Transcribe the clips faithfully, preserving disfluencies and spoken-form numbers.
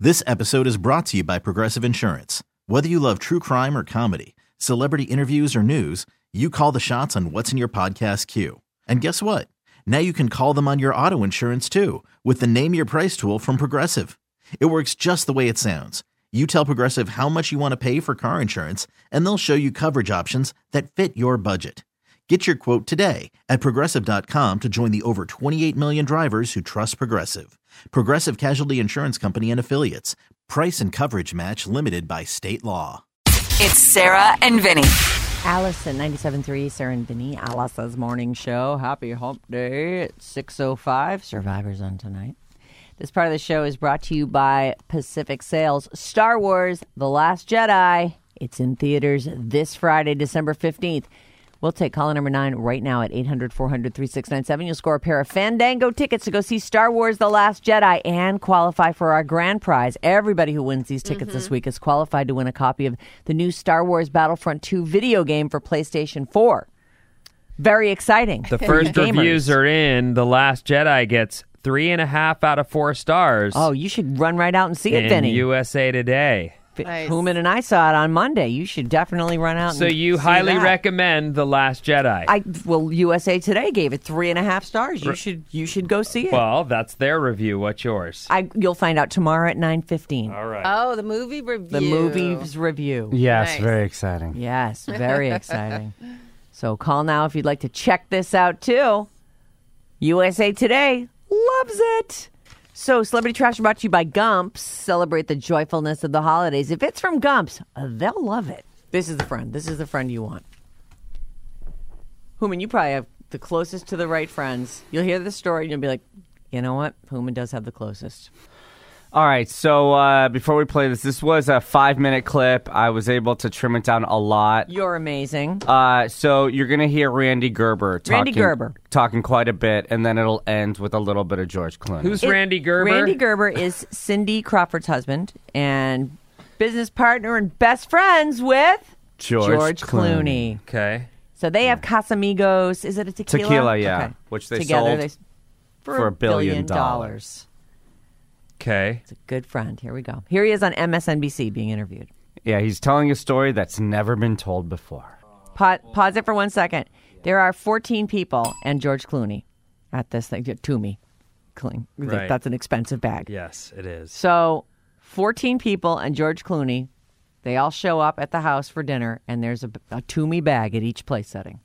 This episode is brought to you by Progressive Insurance. Whether you love true crime or comedy, celebrity interviews or news, you call the shots on what's in your podcast queue. And guess what? Now you can call them on your auto insurance too with the Name Your Price tool from Progressive. It works just the way it sounds. You tell Progressive how much you want to pay for car insurance, and they'll show you coverage options that fit your budget. Get your quote today at Progressive dot com to join the over twenty-eight million drivers who trust Progressive. Progressive Casualty Insurance Company and Affiliates. Price and coverage match limited by state law. It's Sarah and Vinny. Allison, ninety-seven point three, Sarah and Vinny, Alice's morning show. Happy hump day at six oh five. Survivors on tonight. This part of the show is brought to you by Pacific Sales. Star Wars The Last Jedi. It's in theaters this Friday, December fifteenth. We'll take caller number nine right now at eight hundred, four hundred, thirty-six ninety-seven. You'll score a pair of Fandango tickets to go see Star Wars The Last Jedi and qualify for our grand prize. Everybody who wins these tickets mm-hmm. this week is qualified to win a copy of the new Star Wars Battlefront two video game for PlayStation four. Very exciting. The first reviews are in. The Last Jedi gets three and a half out of four stars. Oh, you should run right out and see it, Vinny. In U S A Today. Nice. Human and I saw it on Monday. You should definitely run out. So and you see highly that. recommend The Last Jedi? I well, U S A Today gave it three and a half stars. You should you should go see it. Well, that's their review. What's yours? I you'll find out tomorrow at nine fifteen. All right. Oh, the movie review. The movie's review. Yes, Nice. very exciting. Yes, very exciting. So call now if you'd like to check this out too. U S A Today loves it. So, Celebrity Trash brought to you by Gumps. Celebrate the joyfulness of the holidays. If it's from Gumps, uh, they'll love it. This is the friend. This is the friend you want. Human, you probably have the closest to the right friends. You'll hear the story and you'll be like, you know what? Human does have the closest. All right, so uh, before we play this, this was a five-minute clip. I was able to trim it down a lot. You're amazing. Uh, so you're going to hear Randy Gerber talking, Randy Gerber. talking quite a bit, and then it'll end with a little bit of George Clooney. Who's It- Randy Gerber? Randy Gerber is Cindy Crawford's husband and business partner and best friends with George, George Clooney. Okay. So they have Casamigos. Is it a tequila? Tequila, yeah, Okay. which they Together, sold they, for, for a a billion billion dollars. Okay. It's a good friend. Here we go. Here he is on M S N B C being interviewed. Yeah, he's telling a story that's never been told before. Pa- pause it for one second. There are fourteen people and George Clooney at this thing. To me, Clean. Right. That's an expensive bag. Yes, it is. So, fourteen people and George Clooney, they all show up at the house for dinner, and there's a, a Toomey bag at each place setting.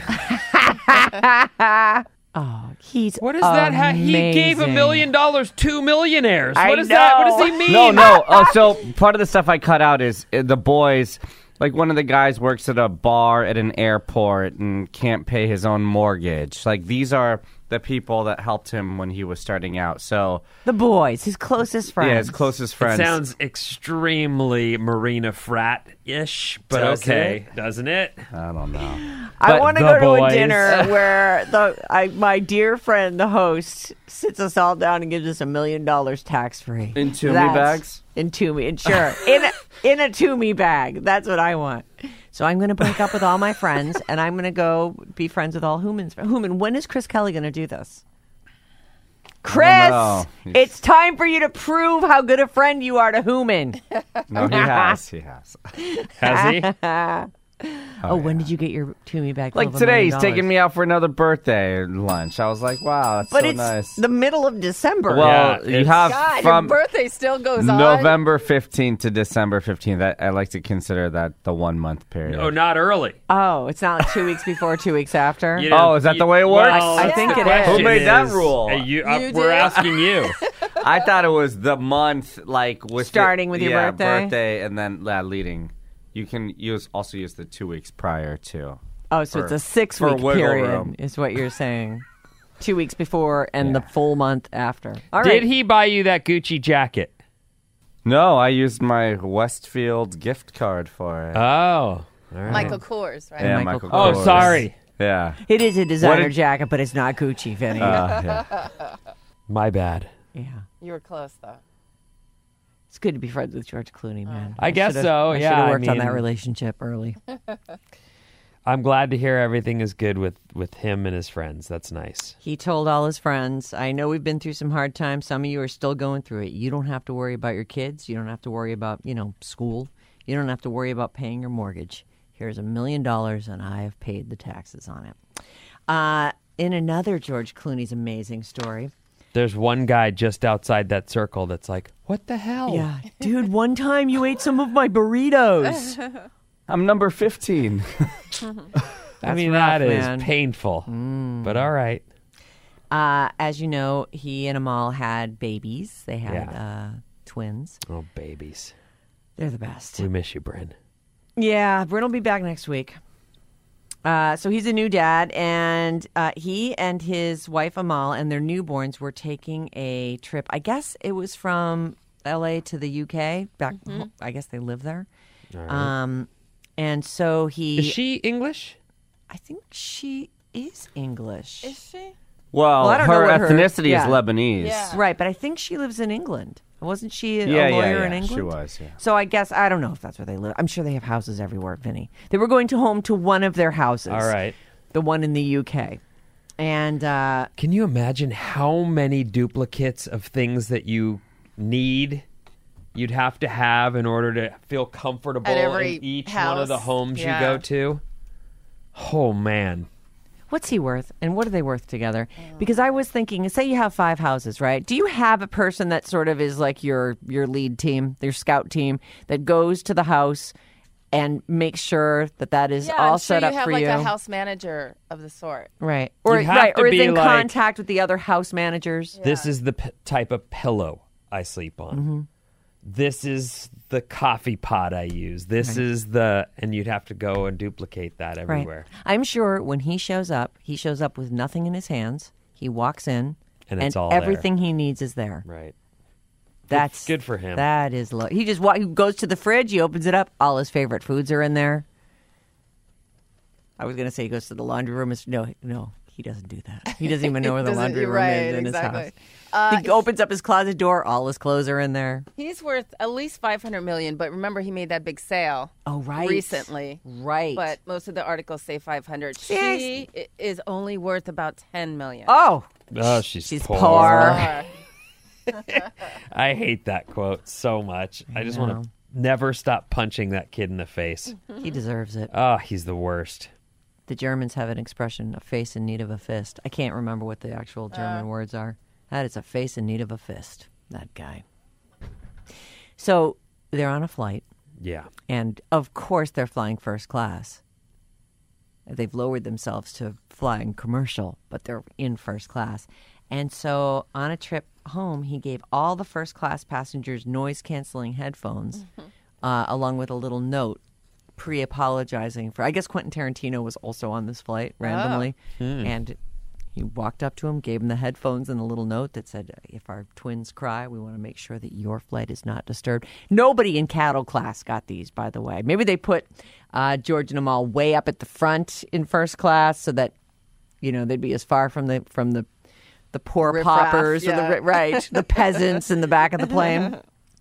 Oh, he's What is that? Ha- he gave a amazing. million dollars to millionaires. I What is that? What know. does he mean? No, no. Oh, so part of the stuff I cut out is uh, the boys. Like one of the guys works at a bar at an airport and can't pay his own mortgage. Like these are the people that helped him when he was starting out. So The boys, his closest friends. yeah, his closest It friends. sounds extremely Marina Frat-ish, but Does okay, doesn't it? I don't know. I But want to the go to a boys- dinner where the I, my dear friend, the host, sits us all down and gives us a million dollars tax free In Toomey bags? In Toomey, and sure, in a, in a Toomey bag. That's what I want. So I'm going to break up with all my friends, and I'm going to go be friends with all Human's. Human, when is Chris Kelly going to do this? Chris, know. it's time for you to prove how good a friend you are to Human. No, he has. He has. Has he? Oh, when did you get your Toomey bag? full Like of a today, million he's dollars? taking me out for another birthday lunch. I was like, wow, that's But so it's nice. the middle of December. Well, Yeah, you it's- have God, from your birthday still goes on. November fifteenth to December fifteenth. I, I like to consider that the one month period. Oh, not early. Oh, it's not like two weeks before, two weeks after. You Oh, is that the way it works? Well, I think the it is. question Who made that is- rule? uh, you, uh, You we're did. asking you. I thought it was the month, like with Starting the- with your yeah, birthday? birthday, and then yeah, leading. You can use also use the two weeks prior too. Oh, so For- it's a six for week wiggle period, room. is what you're saying. Two weeks before and Yeah. the full month after. All Did right. he buy you that Gucci jacket? No, I used my Westfield gift card for it. Oh. All right. Michael Kors, right? yeah, Michael Michael. Oh, Kors. sorry. Yeah. It is a designer What did- jacket, but it's not Gucci, Vinny. Uh, yeah. My bad. yeah. You were close, though. It's good to be friends with George Clooney, man. I guess should've- so, I yeah, should have I worked on that mean- relationship early. I'm glad to hear everything is good with, with him and his friends. That's nice. He told all his friends, I know we've been through some hard times. Some of you are still going through it. You don't have to worry about your kids. You don't have to worry about, you know, school. You don't have to worry about paying your mortgage. Here's a million dollars, and I have paid the taxes on it. Uh, in another George Clooney's amazing story. There's one guy just outside that circle that's like, what the hell? Yeah. Dude, one time you ate some of my burritos. I'm number fifteen. I mean, rough, that is man. painful. But all right. Uh, as you know, he and Amal had babies. They had Yeah. uh, twins. Oh, babies. They're the best. We miss you, Bryn. Yeah, Bryn will be back next week. Uh, so he's a new dad, and uh, he and his wife Amal and their newborns were taking a trip. I guess it was from L A to the U K. Back, I guess they live there. All right. Um, and so he, is she English? I think she is English, Is she? Well, Well, I don't know her what her- ethnicity yeah. is Lebanese. Yeah. right? But I think she lives in England. Wasn't she a Yeah, yeah, lawyer yeah, in England? she was, yeah. So I guess I don't know if that's where they live. I'm sure they have houses everywhere, Vinny. They were going to home to one of their houses. All right. The one in the U K. And uh, Can you imagine how many duplicates of things that you need you'd have to have in order to feel comfortable At every in each one of the house, homes yeah. you go to? Oh, man. what's he worth? And what are they worth together? Because I was thinking, say you have five houses, right? Do you have a person that sort of is like your your lead team, your scout team, that goes to the house and makes sure that that is Yeah, all I'm sure set you up have for like you? a house manager of the sort. Right. Or, You'd have right, to or is be in like- contact with the other house managers. This is the p- type of pillow I sleep on. Mm-hmm. This is the coffee pot I use. This is the, and you'd have to go and duplicate that everywhere. Right. I'm sure when he shows up, he shows up with nothing in his hands. He walks in, And it's all there. everything he needs is there. Right. That's good for him. That is lo- he just wa- he goes to the fridge, he opens it up, all his favorite foods are in there. I was gonna say he goes to the laundry room. It's, no, no, he doesn't do that. He doesn't even know where the Doesn't- laundry room right, is in exactly. his house. Uh, he opens up his closet door, all his clothes are in there. He's worth at least five hundred million, but remember he made that big sale Oh, right. recently. Right. But most of the articles say five hundred. Yes. She i- is only worth about ten million. Oh, Oh, she's, she's poor. poor. Or- I hate that quote so much. I, just want know. to never stop punching that kid in the face. He deserves it. Oh, he's the worst. The Germans have an expression, a face in need of a fist. I can't remember what the actual German words are. That is a face in need of a fist, that guy. So they're on a flight, Yeah. and of course they're flying first class. They've lowered themselves to flying commercial, but they're in first class. And so on a trip home, he gave all the first class passengers noise-canceling headphones, uh, along with a little note pre-apologizing for, I guess Quentin Tarantino was also on this flight randomly. And he walked up to him, gave him the headphones and a little note that said, if our twins cry, we want to make sure that your flight is not disturbed. Nobody in cattle class got these, by the way. Maybe they put uh, George and Amal way up at the front in first class so that, you know, they'd be as far from the from the the poor Riff-raff, paupers or the yeah. ri- right, the peasants in the back of the plane.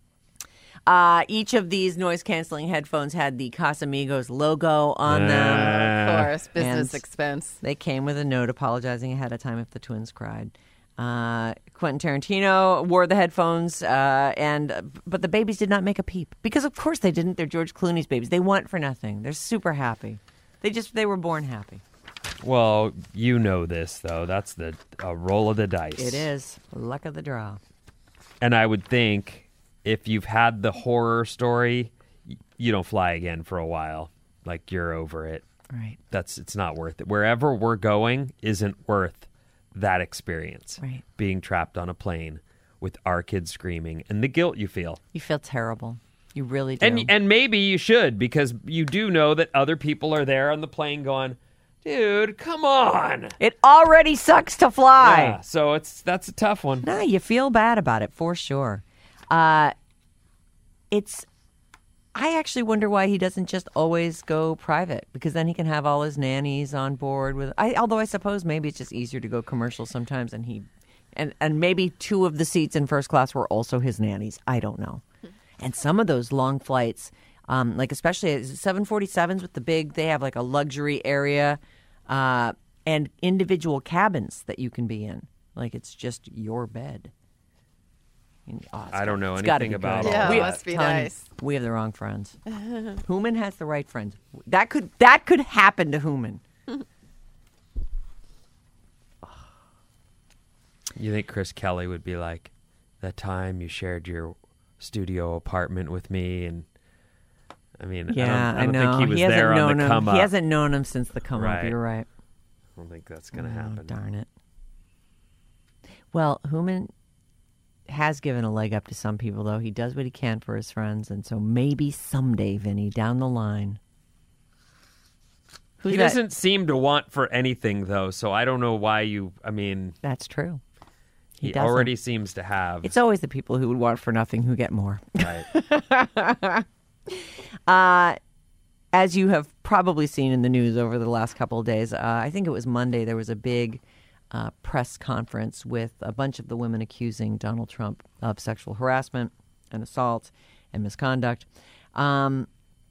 Uh, each of these noise-canceling headphones had the Casamigos logo on them. of course, business And- expense. They came with a note apologizing ahead of time if the twins cried. Uh, Quentin Tarantino wore the headphones, uh, and but the babies did not make a peep because, of course, they didn't. They're George Clooney's babies. They want for nothing. They're super happy. They just they were born happy. Well, you know this, though. That's the a roll of the dice. It is luck of the draw. And I would think if you've had the horror story, y- you don't fly again for a while. Like, you're over it. Right, That's it's not worth it. Wherever we're going isn't worth that experience. right. Being trapped on a plane with our kids screaming and the guilt you feel. You feel terrible. You really do. And and maybe you should, because you do know that other people are there on the plane going, dude, come on. it already sucks to fly. Yeah, so it's that's a tough one. No, you feel bad about it for sure. Uh, it's. I actually wonder why he doesn't just always go private, because then he can have all his nannies on board with. I, although I suppose maybe it's just easier to go commercial sometimes, and he, and and maybe two of the seats in first class were also his nannies. I don't know. And some of those long flights, Um, like especially seven forty-sevens with the big, they have like a luxury area uh, and individual cabins that you can be in. Like it's just your bed. Oh, I don't know it's gotta anything be about good. all Yeah, we, it must be Tanya, nice. We have the wrong friends. Human has the right friends. That could that could happen to Human. You think Chris Kelly would be like, that time you shared your studio apartment with me, and I mean, Yeah, I don't, I don't know. think he was hasn't there on known the him. come up. He hasn't known him since the come up. Right. You're right. I don't think that's going to Oh, happen. darn it. Well, Human has given a leg up to some people, though. He does what he can for his friends, and so maybe someday, Vinny, down the line. Who's He that? doesn't seem to want for anything, though, so I don't know why you, I mean, That's true. He he, doesn't. already seems to have. It's always the people who would want for nothing who get more. Right. Uh, as you have probably seen in the news over the last couple of days, uh, I think it was Monday, there was a big uh, press conference with a bunch of the women accusing Donald Trump of sexual harassment and assault and misconduct. Um,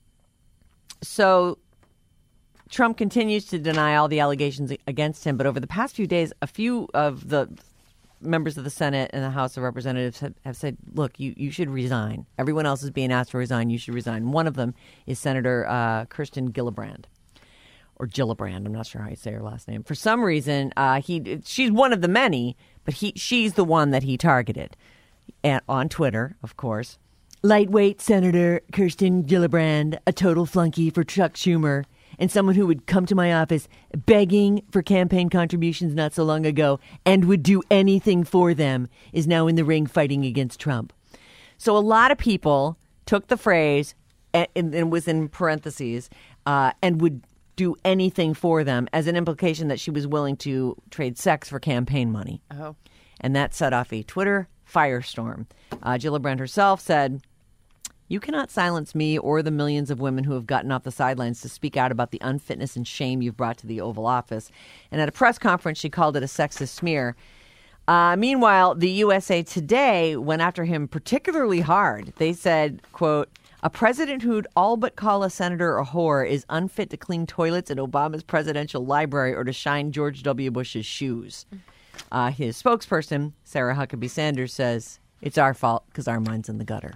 so Trump continues to deny all the allegations against him, but over the past few days, a few of the members of the Senate and the House of Representatives have, have said, look, you, you should resign. Everyone else is being asked to resign. You should resign. One of them is Senator uh, Kirsten Gillibrand. Or Gillibrand, I'm not sure how you say her last name. For some reason, uh, he she's one of the many, but he she's the one that he targeted. And on Twitter, of course. Lightweight Senator Kirsten Gillibrand, a total flunky for Chuck Schumer, and someone who would come to my office begging for campaign contributions not so long ago and would do anything for them, is now in the ring fighting against Trump. So a lot of people took the phrase, and, and was in parentheses, uh, and would do anything for them as an implication that she was willing to trade sex for campaign money. Oh. And that set off a Twitter firestorm. Uh, Gillibrand herself said, "You cannot silence me or the millions of women who have gotten off the sidelines to speak out about the unfitness and shame you've brought to the Oval Office." And at a press conference, she called it a sexist smear. Uh, meanwhile, the U S A Today went after him particularly hard. They said, quote, "A president who'd all but call a senator a whore is unfit to clean toilets in Obama's presidential library or to shine George W. Bush's shoes." Uh, his spokesperson, Sarah Huckabee Sanders, says, "It's our fault because our mind's in the gutter."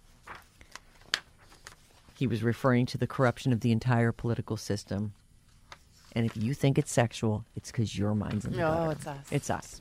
He was referring to the corruption of the entire political system. And if you think it's sexual, it's because your mind's in the No, gutter. it's us. It's us.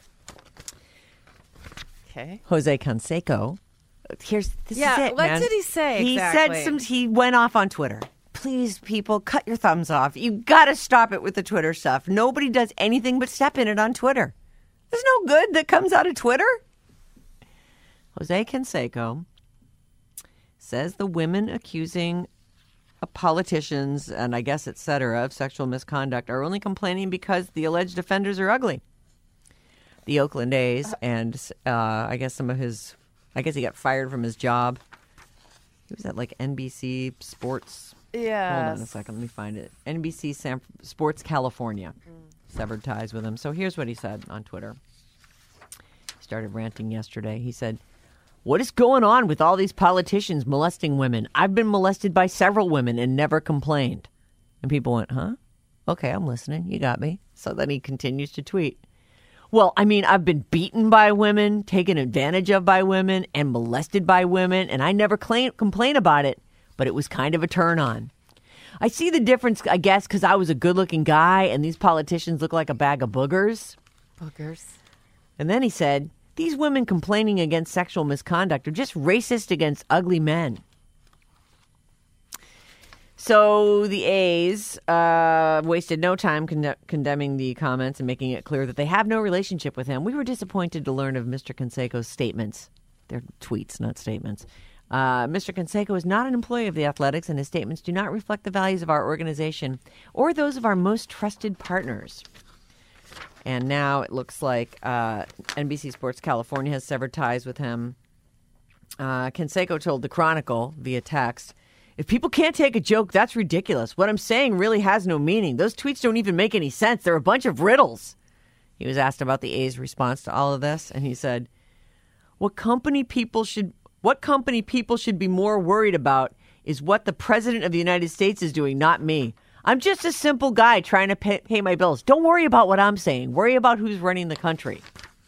Okay. Jose Canseco. Here's this Yeah, is it, what man. did he say He exactly? said some. He went off on Twitter. Please, people, cut your thumbs off. You got to stop it with the Twitter stuff. Nobody does anything but step in it on Twitter. There's no good that comes out of Twitter. Jose Canseco says the women accusing politicians and I guess et cetera of sexual misconduct are only complaining because the alleged offenders are ugly. The Oakland A's and uh, I guess some of his, I guess he got fired from his job. He was at like N B C Sports. Yeah. Hold on a second, let me find it. N B C San, Sports California severed ties with him. So here's what he said on Twitter. He started ranting yesterday. He said, "What is going on with all these politicians molesting women? I've been molested by several women and never complained." And people went, "Huh? Okay, I'm listening. You got me." So then he continues to tweet. "Well, I mean, I've been beaten by women, taken advantage of by women, and molested by women, and I never claim, complain about it, but it was kind of a turn on. I see the difference, I guess, because I was a good-looking guy, and these politicians look like a bag of boogers." Boogers. And then he said, "These women complaining against sexual misconduct are just racist against ugly men." So the A's uh, wasted no time conde- condemning the comments and making it clear that they have no relationship with him. "We were disappointed to learn of Mister Canseco's statements." They're tweets, not statements. Uh, Mister Canseco is not an employee of the Athletics, and his statements do not reflect the values of our organization or those of our most trusted partners. And now it looks like uh, N B C Sports California has severed ties with him. Uh, Canseco told the Chronicle via text, "If people can't take a joke, that's ridiculous. What I'm saying really has no meaning. Those tweets don't even make any sense. They're a bunch of riddles." He was asked about the A's response to all of this, and he said, "What company people should what company people should be more worried about is what the President of the United States is doing, not me. I'm just a simple guy trying to pay, pay my bills. Don't worry about what I'm saying. Worry about who's running the country.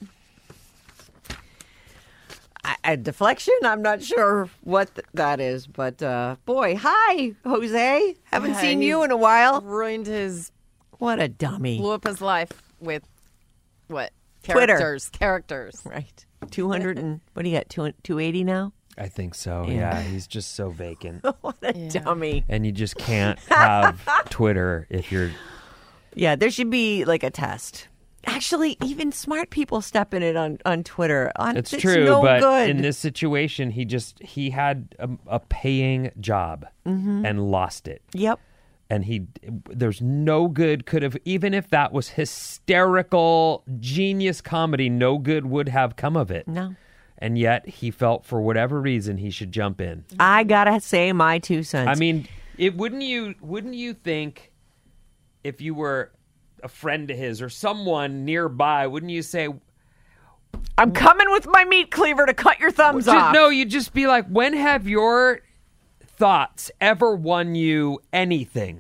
A, a deflection? I'm not sure what th- that is, but uh, boy, hi, Jose. Haven't Yeah, seen you he's in a while. Ruined his, What a dummy. blew up his life with what? Twitter. Characters. Characters. Right. two hundred and, what do you got, two eighty now? I think so. Yeah. Yeah, he's just so vacant. What a dummy. And you just can't have Twitter if you're. Yeah, there should be like a test. Actually, even smart people step in it on, on Twitter. On, It's, it's true, no but good. in this situation, he just he had a, a paying job Mm-hmm. and lost it. Yep. And he, there's no good could have, even if that was hysterical genius comedy, no good would have come of it. No. And yet he felt for whatever reason he should jump in. I gotta say my two cents. I mean, it wouldn't you wouldn't you think if you were a friend of his or someone nearby, wouldn't you say, I'm coming with my meat cleaver to cut your thumbs just, off. no, you'd just be like, when have your thoughts ever won you anything?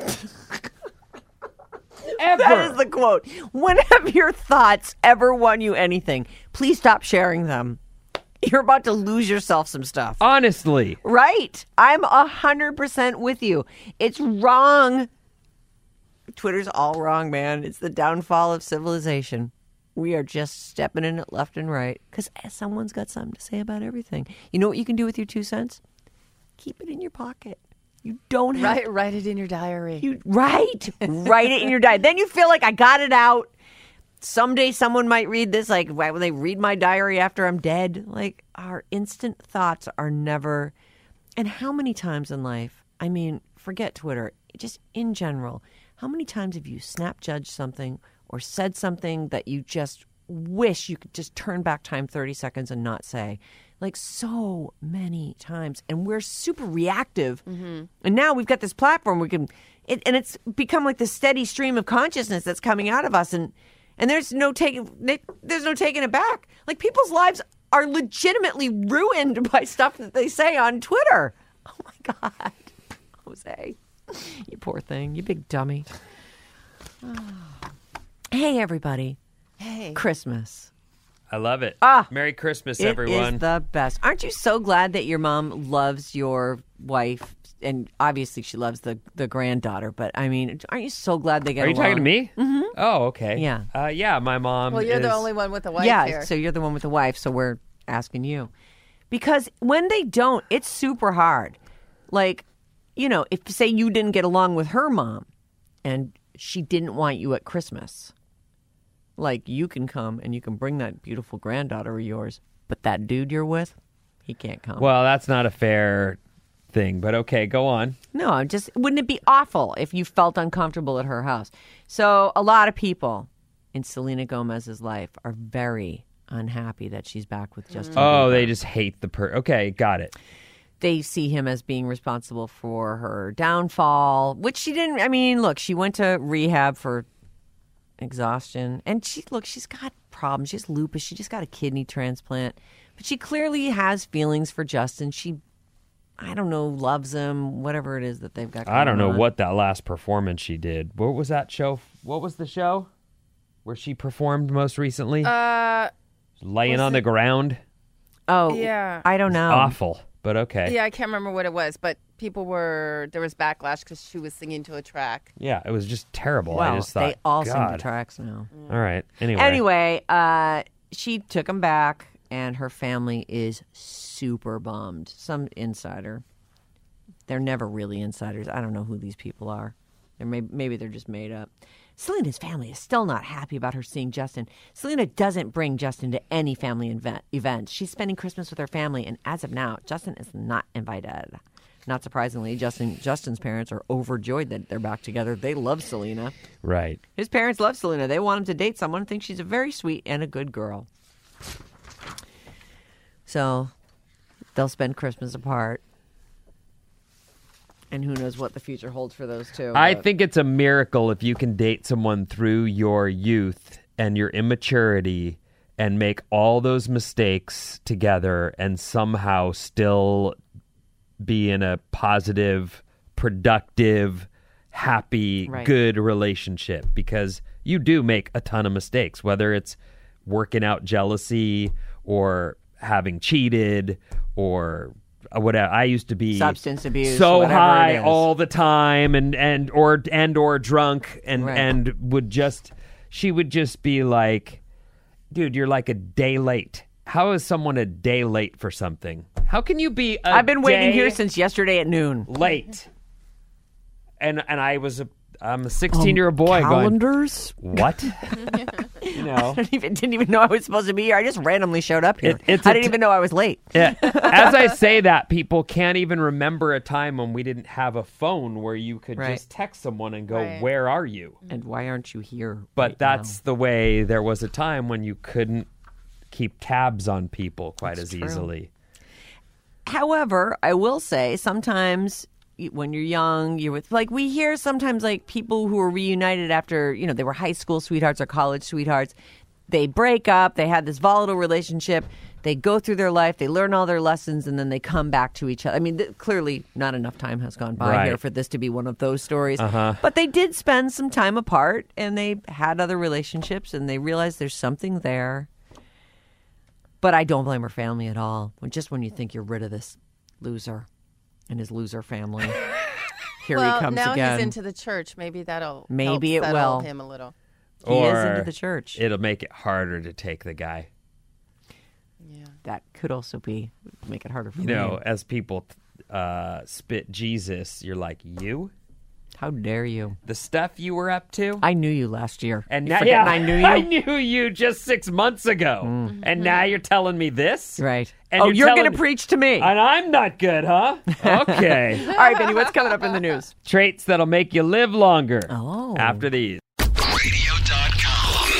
Ever. That is the quote. When have your thoughts ever won you anything? Please stop sharing them. You're about to lose yourself some stuff. Honestly. Right. I'm a hundred percent with you. It's wrong. Twitter's all wrong, man. It's the downfall of civilization. We are just stepping in it left and right because someone's got something to say about everything. You know what you can do with your two cents? Keep it in your pocket. You don't have Write, write it in your diary. You right, write it in your diary. Then you feel like I got it out. Someday someone might read this. Like, why would they read my diary after I'm dead? Like, our instant thoughts are never. And how many times in life? I mean, forget Twitter. Just in general, how many times have you snap judged something or said something that you just wish you could just turn back time thirty seconds and not say? Like so many times. And we're super reactive. Mm-hmm. And now we've got this platform we can, it, and it's become like the steady stream of consciousness that's coming out of us. And, and there's no taking, there's no taking it back. Like people's lives are legitimately ruined by stuff that they say on Twitter. Oh my God. Jose, you poor thing. You big dummy. Oh. Hey, everybody. Hey. Christmas. I love it. Ah, Merry Christmas, It everyone. is the best. Aren't you so glad that your mom loves your wife? And obviously she loves the, the granddaughter, but I mean, aren't you so glad they get Are you along? talking to me? Mm-hmm. Oh, okay. Yeah. Uh, yeah, my mom Well, you're is... the only one with a wife yeah, here. so you're the one with the wife, so we're asking you. Because when they don't, it's super hard. Like, you know, if say you didn't get along with her mom and she didn't want you at Christmas, like you can come and you can bring that beautiful granddaughter of yours, but that dude you're with, he can't come. Well, that's not a fair thing, but okay, go on. No, I'm just wouldn't it be awful if you felt uncomfortable at her house? So a lot of people in Selena Gomez's life are very unhappy that she's back with Justin Bieber. Oh, they just hate the per. Okay, got it. They see him as being responsible for her downfall, which she didn't. I mean, look, she went to rehab for exhaustion, and she look, she's got problems. She has lupus. She just got a kidney transplant, but she clearly has feelings for Justin. She, I don't know, loves him. Whatever it is that they've got. I don't know going on. what that last performance she did. What was that show? What was the show where she performed most recently? Uh, Laying was on the it- ground. Oh, Yeah. I don't know. Awful, but okay. yeah, I can't remember what it was, but people were, there was backlash because she was singing to a track. Yeah, it was just terrible. Well, I just thought, they all sing God. the tracks now. All right. Anyway. Anyway, uh, she took him back, and her family is super bummed. Some insider. They're never really insiders. I don't know who these people are. They're may- maybe they're just made up. Selena's family is still not happy about her seeing Justin. Selena doesn't bring Justin to any family event- events. She's spending Christmas with her family, and as of now, Justin is not invited. Not surprisingly, Justin Justin's parents are overjoyed that they're back together. They love Selena. Right. His parents love Selena. They want him to date someone and think she's a very sweet and a good girl. So they'll spend Christmas apart. And who knows what the future holds for those two. I but- think it's a miracle if you can date someone through your youth and your immaturity and make all those mistakes together and somehow still be in a positive, productive, happy, Right. good relationship, because you do make a ton of mistakes, whether it's working out jealousy or having cheated or whatever. I used to be Substance abuse, so whatever high it is. all the time, and and or and or drunk, and Right. and would just she would just be like, dude, you're like a day late. How is someone a day late for something? How can you be a I've been waiting day here since yesterday at noon. late? And and I was a I'm a sixteen year old boy going, Calendars? what? You know, I didn't even, didn't even know I was supposed to be here. I just randomly showed up here. It- it's I a didn't t- even know I was late. yeah. As I say that, people can't even remember a time when we didn't have a phone where you could Right. just text someone and go, Right. "Where are you?" And why aren't you here? But right that's now? the way. There was a time when you couldn't keep tabs on people quite That's as true. easily. However, I will say sometimes y- when you're young, you're with, like, we hear sometimes, like, people who are reunited after, you know, they were high school sweethearts or college sweethearts. They break up, they had this volatile relationship, they go through their life, they learn all their lessons, and then they come back to each other. I mean, th- clearly not enough time has gone by Right. here for this to be one of those stories. Uh-huh. But they did spend some time apart, and they had other relationships, and they realized there's something there. But I don't blame her family at all. When- Just when you think you're rid of this loser and his loser family, here well, he comes now again. he's into the church. Maybe that'll Maybe help it settle will. him a little. He is Or into the church. It'll make it harder to take the guy. Yeah. That could also be make it harder for You me. know, as people uh, spit Jesus, you're like, you? How dare you? The stuff you were up to? I knew you last year. And You now, forgetting yeah, I knew you. I knew you just six months ago, and now you're telling me this, Right. And oh, you're you're, telling- going to preach to me. And I'm not good, huh? Okay. All right, Benny, what's coming up in the news? Traits that'll make you live longer. Oh. After these. radio dot com.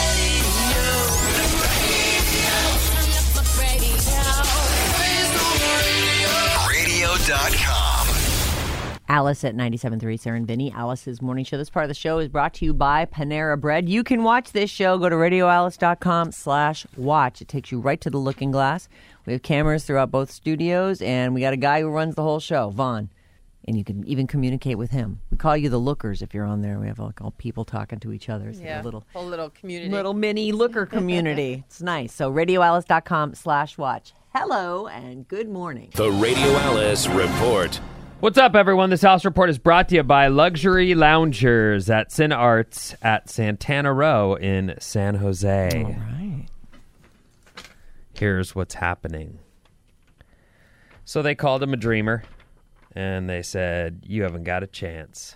radio dot com. Alice at ninety-seven point three, Sarah and Vinny. Alice's morning show. This part of the show is brought to you by Panera Bread. You can watch this show. Go to radio alice dot com slash watch. It takes you right to the looking glass. We have cameras throughout both studios, and we got a guy who runs the whole show, Vaughn. And you can even communicate with him. We call you the lookers if you're on there. We have like all people talking to each other. It's like Yeah. a little Whole little community. little mini looker community. It's nice. So radio alice dot com slash watch. Hello and good morning. The Radio Alice Report. What's up, everyone? This House Report is brought to you by Luxury Loungers at Sin Arts at Santana Row in San Jose. All right. Here's what's happening. So they called him a dreamer, and they said, you haven't got a chance.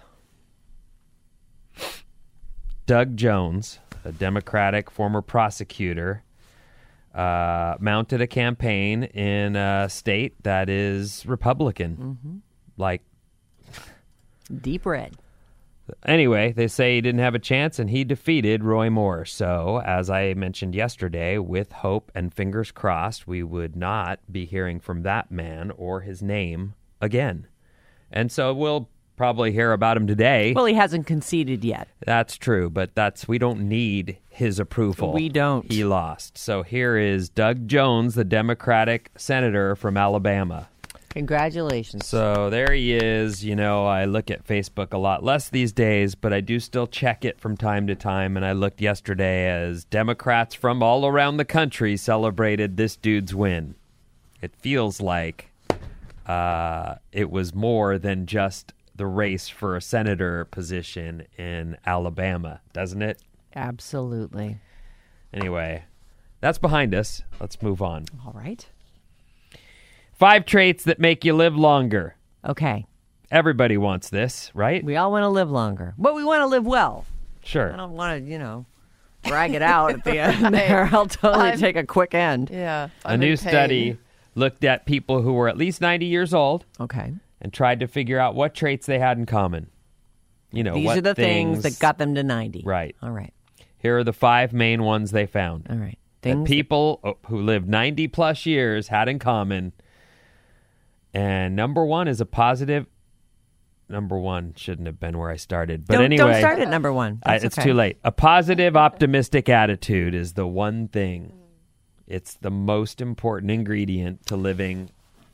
Doug Jones, a Democratic former prosecutor, uh, mounted a campaign in a state that is Republican. Mm-hmm. Like, Deep red. anyway, they say he didn't have a chance, and he defeated Roy Moore. So, as I mentioned yesterday, with hope and fingers crossed, we would not be hearing from that man or his name again. And so we'll probably hear about him today. Well, he hasn't conceded yet. That's true, but that's we don't need his approval. We don't. He lost. So here is Doug Jones, the Democratic senator from Alabama. Congratulations. So there he is. You know, I look at Facebook a lot less these days, but I do still check it from time to time. And I looked yesterday as Democrats from all around the country celebrated this dude's win. It feels like uh, it was more than just the race for a senator position in Alabama, doesn't it? Absolutely. Anyway, that's behind us. Let's move on. All right. Five traits that make you live longer. Okay. Everybody wants this, right? We all want to live longer, but we want to live well. I Sure. don't want to, you know, drag it out at the end there. I'll totally I'm- take a quick end. Yeah. A I'm new in pain. study looked at people who were at least ninety years old Okay. and tried to figure out what traits they had in common. You know, These what are the things, things that got them to ninety. Right. All right. Here are the five main ones they found. All right. That Things people oh, who lived ninety plus years had in common. And number one is a positive. Number one shouldn't have been where I started. But don't, anyway, don't start at number one. I, That's it's okay. too late. A positive, optimistic attitude is the one thing. It's the most important ingredient to living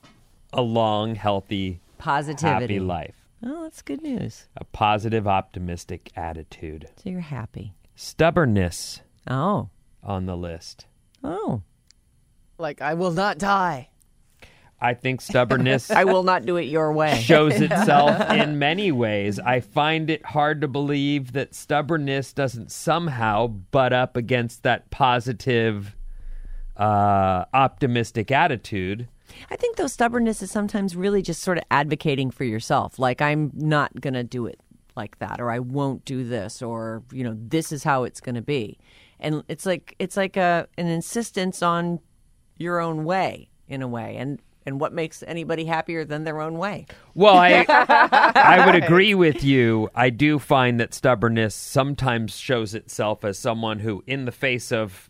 a long, healthy, Positivity. happy life. Oh, that's good news. A positive, optimistic attitude. So you're happy. Stubbornness Oh. on the list. Oh. Like, I will not die. I think stubbornness I will not do it your way. shows itself in many ways. I find it hard to believe that stubbornness doesn't somehow butt up against that positive, uh, optimistic attitude. I think though stubbornness is sometimes really just sort of advocating for yourself. Like, I'm not going to do it like that, or I won't do this, or, you know, this is how it's going to be. And it's like it's like a an insistence on your own way in a way. And and what makes anybody happier than their own way? Well, I I would agree with you. I do find that stubbornness sometimes shows itself as someone who, in the face of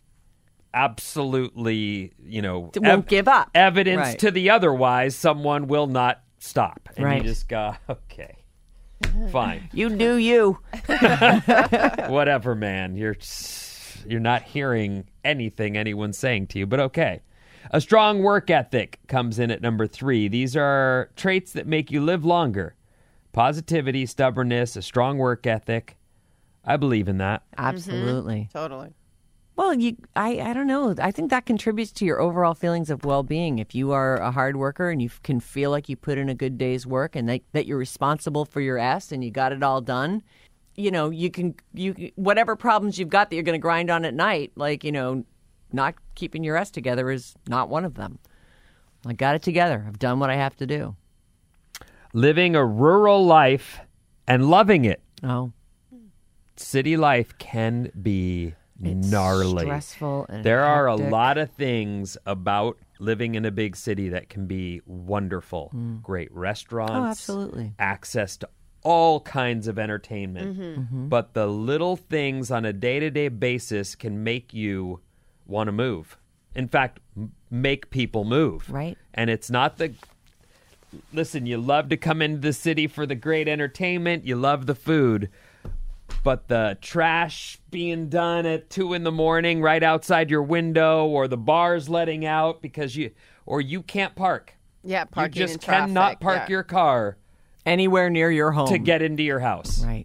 absolutely, you know, Won't give up. evidence Right. to the otherwise, someone will not stop. And Right. you just go, okay, fine. You do you. Whatever, man. You're you're not hearing anything anyone's saying to you, but okay. A strong work ethic comes in at number three. These are traits that make you live longer. Positivity, stubbornness, a strong work ethic. I believe in that. Absolutely. Totally. Well, you, I, I don't know. I think that contributes to your overall feelings of well-being. If you are a hard worker and you f- can feel like you put in a good day's work and that, that you're responsible for your S and you got it all done, you know, you can, you whatever problems you've got that you're going to grind on at night, like, you know, not keeping your S together is not one of them. I got it together. I've done what I have to do. Living a rural life and loving it. Oh, City life can be it's gnarly. stressful. And There are a hectic. lot of things about living in a big city that can be wonderful. Great restaurants. Oh, absolutely. Access to all kinds of entertainment. Mm-hmm. But the little things on a day-to-day basis can make you want to move. In fact, m- make people move. Right. And it's not the... Listen, you love to come into the city for the great entertainment. You love the food. But the trash being done at two in the morning right outside your window, or the bars letting out because you... Or you can't park. Yeah, parking You just in traffic, cannot park yeah. your car Anywhere near your home. to get into your house. Right.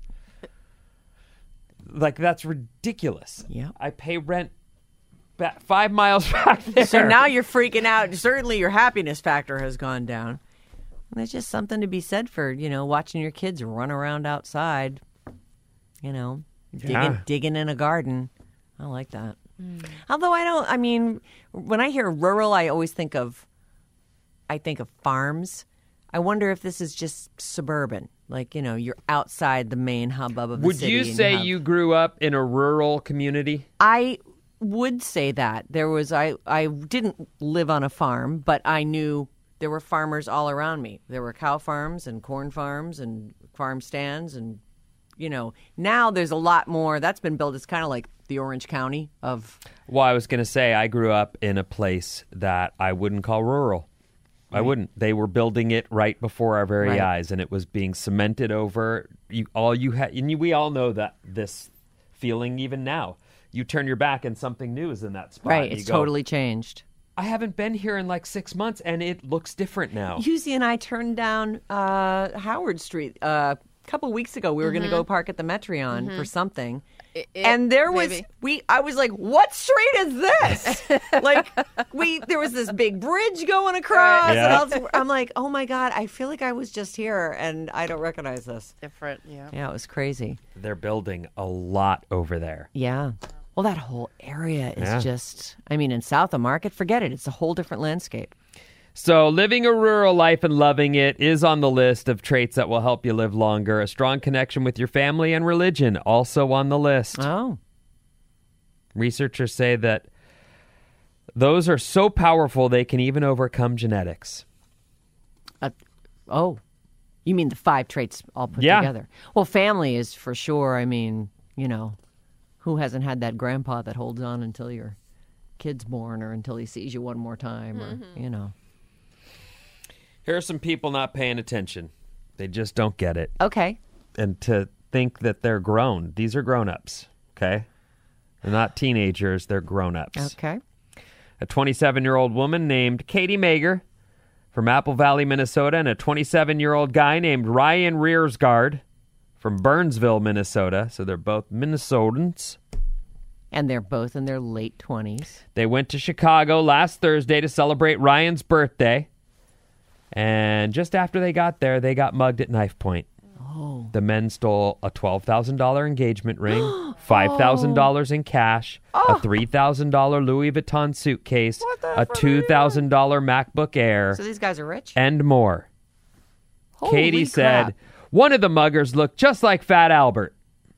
Like, that's ridiculous. Yep. I pay rent ba- five miles back there. So now you're freaking out. Certainly your happiness factor has gone down. There's just something to be said for, you know, watching your kids run around outside, you know, digging, Yeah. digging in a garden. I like that. Although I don't, I mean, when I hear rural, I always think of, I think of farms. I wonder if this is just suburban. Like, you know, you're outside the main hubbub of the Would city. you and say have- you grew up in a rural community? I would say that. There was I I didn't live on a farm, but I knew there were farmers all around me. There were cow farms and corn farms and farm stands, and you know, now there's a lot more that's been built. It's kind of like the Orange County of Well, I was going to say I grew up in a place that I wouldn't call rural. I wouldn't. They were building it right before our very Right. eyes, and it was being cemented over. You, all you had, and you, we all know that this feeling even now. You turn your back and something new is in that spot. right. You It's go, totally changed. I haven't been here in like six months, and it looks different now. Husey and I turned down uh, Howard Street uh, a couple weeks ago. We were going to go park at the Metreon for something. It- it- and there was maybe. we I was like, what street is this? Like we there was this big bridge going across, Right. and I Yeah. was, I'm like, oh my god, I feel like I was just here and I don't recognize this. different. Yeah. Yeah, it was crazy. They're building a lot over there. Yeah. Well, that whole area is Yeah. just, I mean, in South of Market, forget it. It's a whole different landscape. So, living a rural life and loving it is on the list of traits that will help you live longer. A strong connection with your family and religion, also on the list. Oh. Researchers say that those are so powerful they can even overcome genetics. Uh, oh. You mean the five traits all put Yeah. together? Well, family is for sure. I mean, you know, who hasn't had that grandpa that holds on until your kid's born or until he sees you one more time or, you know. Here are some people not paying attention. They just don't get it. Okay. And to think that they're grown. These are grown-ups, okay? They're not teenagers, they're grown-ups. Okay. A twenty-seven-year-old woman named Katie Mager from Apple Valley, Minnesota, and a twenty-seven-year-old guy named Ryan Rearsgard from Burnsville, Minnesota. So they're both Minnesotans. And they're both in their late twenties. They went to Chicago last Thursday to celebrate Ryan's birthday. And just after they got there, they got mugged at knife point. Oh. The men stole a twelve thousand dollars engagement ring, five thousand dollars in cash, Oh. a three thousand dollars Louis Vuitton suitcase, What the a heck are they two thousand dollars MacBook Air, So these guys are rich? and more. Holy Katie said, crap. one of the muggers looked just like Fat Albert.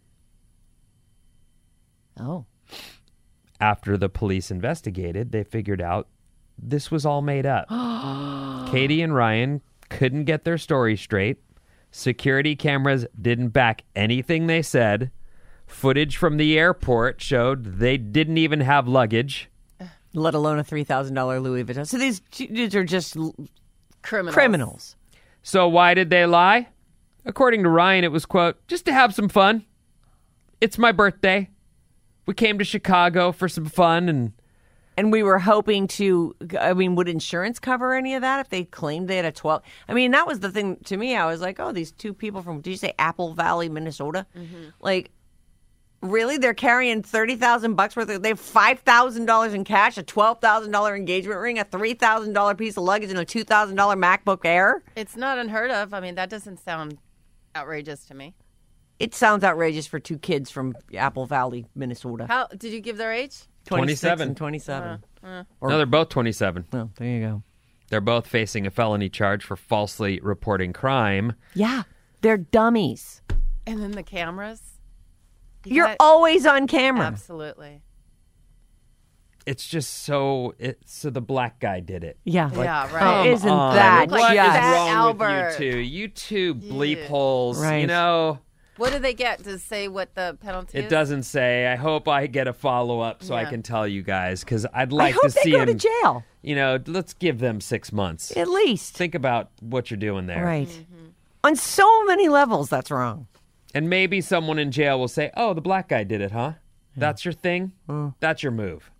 Oh. After the police investigated, they figured out this was all made up. Katie and Ryan couldn't get their story straight. Security cameras didn't back anything they said. Footage from the airport showed they didn't even have luggage. Let alone a three thousand dollars Louis Vuitton. So these dudes are just l- Criminals. criminals. So why did they lie? According to Ryan, it was, quote, just to have some fun. It's my birthday. We came to Chicago for some fun, and And we were hoping to, I mean, would insurance cover any of that if they claimed they had a twelve? I mean, that was the thing to me. I was like, oh, these two people from, did you say Apple Valley, Minnesota? Like, really? They're carrying thirty thousand bucks worth of, they have five thousand dollars in cash, a twelve thousand dollars engagement ring, a three thousand dollars piece of luggage, and a two thousand dollars MacBook Air? It's not unheard of. I mean, that doesn't sound outrageous to me. It sounds outrageous for two kids from Apple Valley, Minnesota. How did you give their age? twenty-six twenty-seven. and twenty-seven. Uh, no, they're both twenty-seven. Well, there you go. They're both facing a felony charge for falsely reporting crime. Yeah, they're dummies. And then the cameras. You You're got- always on camera. Absolutely. It's just so it, so the black guy did it. Yeah. Yeah, Come right. Isn't on. that Look What like is just... Fat wrong Albert. with you two? You two bleep Yeah. holes. Right. You know, What do they get? Does it say what the penalty it is? doesn't say. I hope I get a follow up so I Yeah. can tell you guys because I'd I like hope to they see go him. to jail, You know, let's give them six months. at least. Think about what you're doing there. Right. Mm-hmm. On so many levels, that's wrong. And maybe someone in jail will say, "Oh, the black guy did it, huh? That's your thing. That's your move."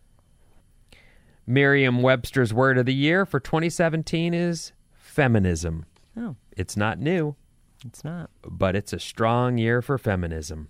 Merriam-Webster's word of the year for twenty seventeen is feminism. Oh, It's not new, it's not. but it's a strong year for feminism.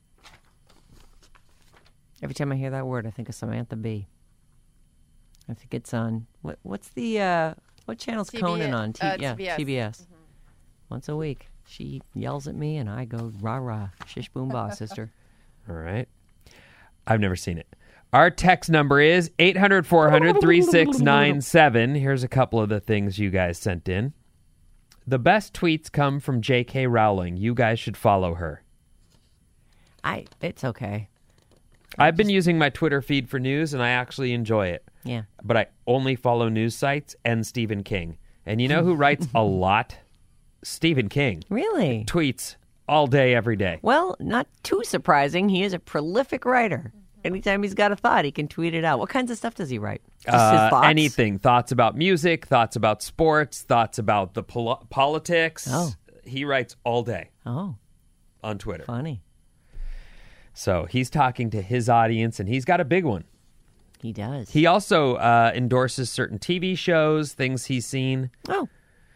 Every time I hear that word, I think of Samantha Bee. I think it's on, what? what's the, uh, what channel's T B S, Conan on? T- uh, yeah, T B S. T B S. Once a week. She yells at me and I go, rah-rah, shish boom bah, sister. All right. I've never seen it. Our text number is eight hundred, four hundred, three six nine seven. Here's a couple of the things you guys sent in. The best tweets come from J K. Rowling. You guys should follow her. I, it's okay. I've been using my Twitter feed for news, and I actually enjoy it. Yeah. But I only follow news sites and Stephen King. And you know who writes a lot? Stephen King. Really? Tweets all day, every day. Well, not too surprising. He is a prolific writer. Anytime he's got a thought, he can tweet it out. What kinds of stuff does he write? Just Uh, his thoughts? anything. Thoughts about music, thoughts about sports, thoughts about the pol- politics. Oh. He writes all day Oh, on Twitter. funny. So he's talking to his audience, and he's got a big one. He does. He also uh, endorses certain T V shows, things he's seen. oh,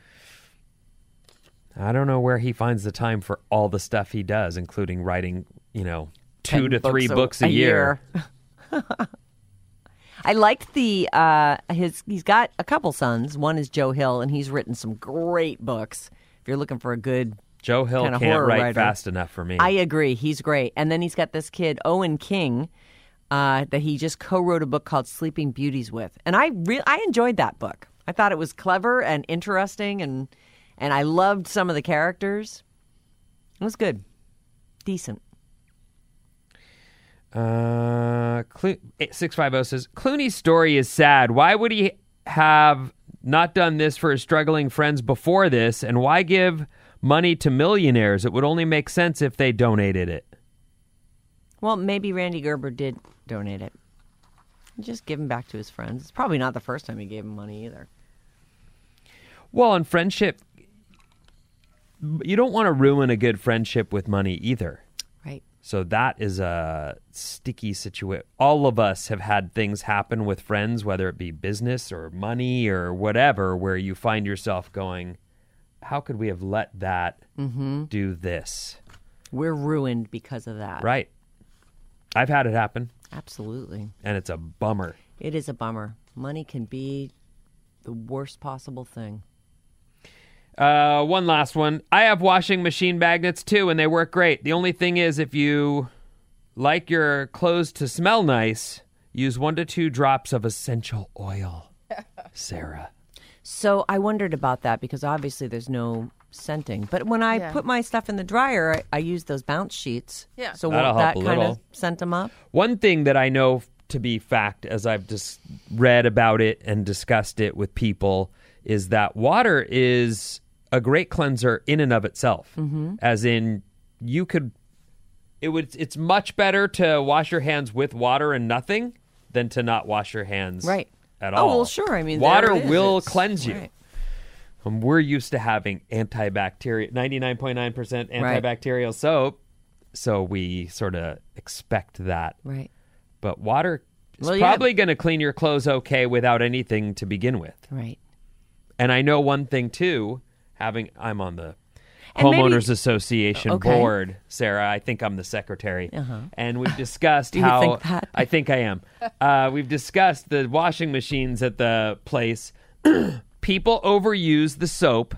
I don't know where he finds the time for all the stuff he does, including writing, you know, two ten to three books a, a year. year. I liked the uh, his. He's got a couple sons. One is Joe Hill, and he's written some great books. If you're looking for a good, Joe Hill Kinda can't horror write writer. fast enough for me. I agree, he's great. And then he's got this kid Owen King uh, that he just co-wrote a book called Sleeping Beauties with, and I re- I enjoyed that book. I thought it was clever and interesting, and and I loved some of the characters. It was good, decent. Uh, Clo- six five zero says, Clooney's story is sad. Why would he have not done this for his struggling friends before this? And why give money to millionaires? It would only make sense if they donated it. Well, maybe Randy Gerber did donate it. Just give him back to his friends. It's probably not the first time he gave him money either. Well, in friendship, you don't want to ruin a good friendship with money either. Right. So that is a sticky situation. All of us have had things happen with friends, whether it be business or money or whatever, where you find yourself going, how could we have let that Mm-hmm. do this? We're ruined because of that. Right. I've had it happen, Absolutely. and it's a bummer. It is a bummer. Money can be the worst possible thing. Uh, one last one. I have washing machine magnets too, and they work great. The only thing is, if you like your clothes to smell nice, use one to two drops of essential oil. Sarah. So I wondered about that because obviously there's no scenting. But when I Yeah. put my stuff in the dryer, I, I use those bounce sheets. Yeah. So That'll won't help that a kind of little. scent them up? One thing that I know to be fact, as I've just read about it and discussed it with people, is that water is a great cleanser in and of itself. Mm-hmm. As in, you could, it would, it's much better to wash your hands with water and nothing than to not wash your hands Right. at Oh, all. well, sure. I mean, there water it is. will It's- cleanse you. right. Um, we're used to having antibacterial, ninety-nine point nine percent antibacterial soap, so we sort of expect that. Right. But water is Well, yeah. probably going to clean your clothes okay without anything to begin with. Right. And I know one thing too, having I'm on the And maybe- Homeowners Association Okay. board, Sarah. I think I'm the secretary. Uh-huh. And we've discussed Do you how think that? I think I am. Uh, we've discussed the washing machines at the place. People overuse the soap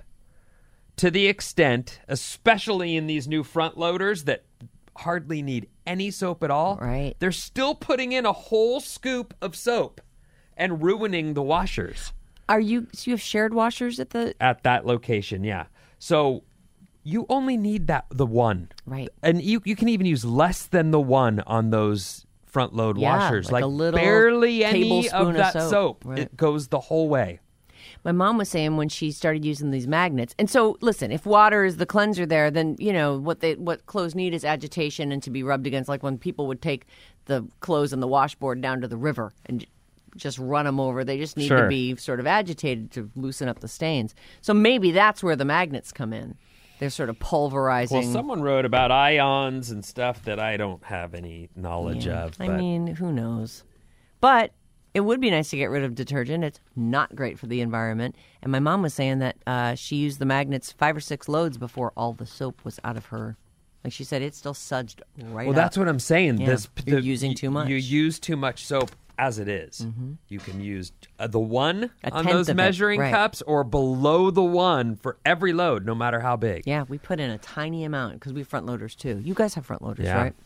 to the extent, especially in these new front loaders that hardly need any soap at all. Right. They're still putting in a whole scoop of soap and ruining the washers Are you, so you have shared washers at the, at that location. Yeah. So you only need that the one. right. And you you can even use less than the one on those front load Yeah, washers. like a little barely any tablespoon of of that soap. soap. Right. It goes the whole way. My mom was saying when she started using these magnets. And so, listen, if water is the cleanser there, then, you know, what they what clothes need is agitation and to be rubbed against, like when people would take the clothes on the washboard down to the river and j- just run them over. They just need Sure. to be sort of agitated to loosen up the stains. So maybe that's where the magnets come in. They're sort of pulverizing. Well, someone wrote about ions and stuff that I don't have any knowledge Yeah. of. I but mean, who knows? But it would be nice to get rid of detergent. It's not great for the environment. And my mom was saying that uh, she used the magnets five or six loads before all the soap was out of her. Like she said, it still sudsed right well, up. that's what I'm saying. Yeah. This You're the- using too much. You use too much soap as it is. You can use uh, the one A on tenth those of it, measuring right. cups or below the one for every load, no matter how big. Yeah, we put in a tiny amount because we have front loaders too. You guys have front loaders, Yeah. right?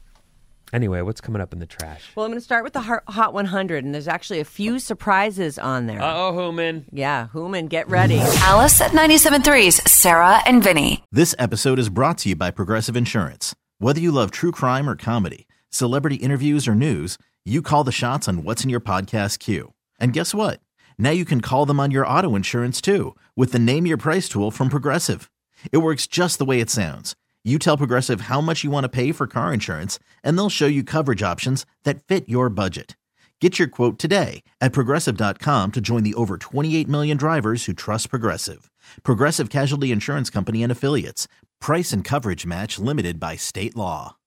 Anyway, what's coming up in the trash? Well, I'm going to start with the Hot Hot one hundred, and there's actually a few surprises on there. Uh-oh, Hooman. Yeah, Hooman, get ready. Alice at ninety-seven point three's Sarah and Vinny. This episode is brought to you by Progressive Insurance. Whether you love true crime or comedy, celebrity interviews or news, you call the shots on what's in your podcast queue. And guess what? Now you can call them on your auto insurance too with the Name Your Price tool from Progressive. It works just the way it sounds. You tell Progressive how much you want to pay for car insurance, and they'll show you coverage options that fit your budget. Get your quote today at Progressive dot com to join the over twenty-eight million drivers who trust Progressive. Progressive Casualty Insurance Company and Affiliates. Price and coverage match limited by state law.